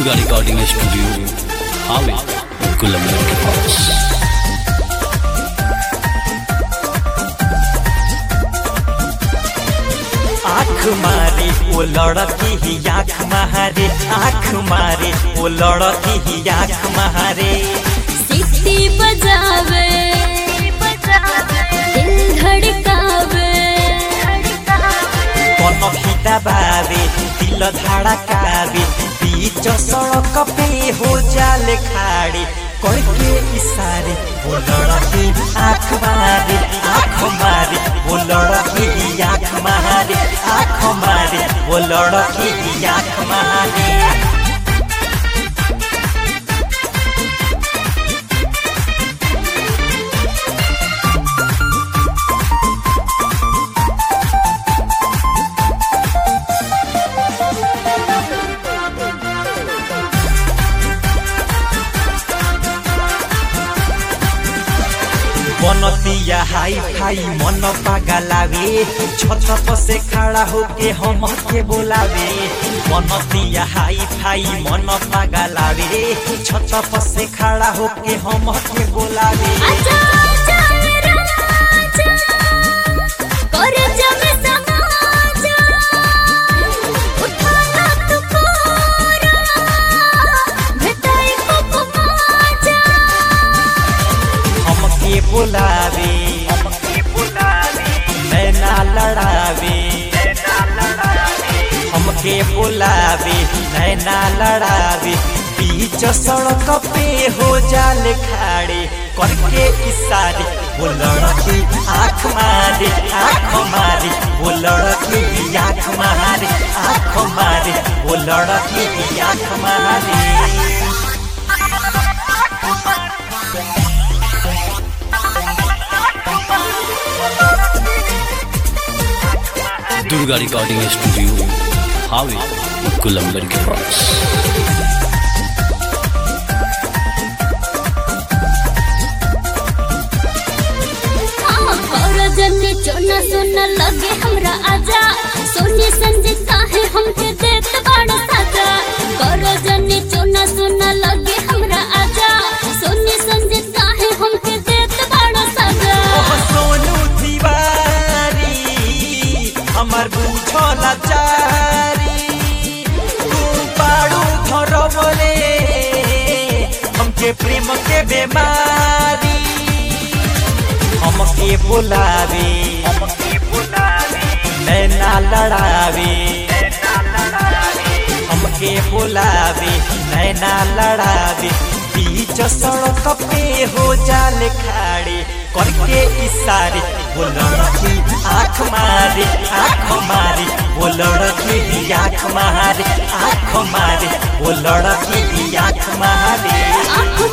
Durga recording studio हावे गुलंबर के पास। आँख मारे वो लड़की ही आँख मारे, आँख मारे वो लड़की ही आँख मारे। सीटी बजावे दिल धड़कावे, कनखी दबावे दिल धड़कावे। बीच सड़क पे हो जाले खाड़ी करके इशारे वो लड़की आँख मारे, आँख मारे वो लड़की आँख मारे, आँख मारे वो लड़की आँख मारे। बनतिया हाई फाई मन पागलावे, छत पर से खड़ा होके हम के बोलावे। बनतिया हाई फाई मन पागलावे, छत पर से खड़ा होके हम के बोलावे। आजा आजा राजा करे जमे समाजा, उठाना तू कोरा भेटाई को माजा। हमके बोलावे नैना लड़ावे, हमके बोलावे नैना लड़ावे। बीच सड़क पे हो जाले खाड़े करके इशारे वो लड़की आँख मारे, आँख मारे वो लड़की आँख मारे, आँख मारे वो लड़की आँख मारे। दुर्गा रिकॉर्डिंग स्टूडियो हावे गुलंबर के पास। जन्ने चोना सोना लगे हमरा आजा, सोनी संजे काहे हमके देत बाड़ा साजा। करो जन्ने चोना सोना लगे हमरा आजा, सोनी संजे काहे हमके देत बाड़ा साजा। सोनू दीवारी हमर बुझला चारी, तू पाड़ू घर बोले हमके प्रेम के बेमारी। हमके बोलावे नैना लड़ावे, हमके बोलावे नैना लड़ावे। बीच सड़क पे हो जाले खाड़े करके इशारे वो लड़की आँख मारे, आँख मारे वो लड़की आँख मारे, आँख मारे वो लड़की आँख मारे। आँख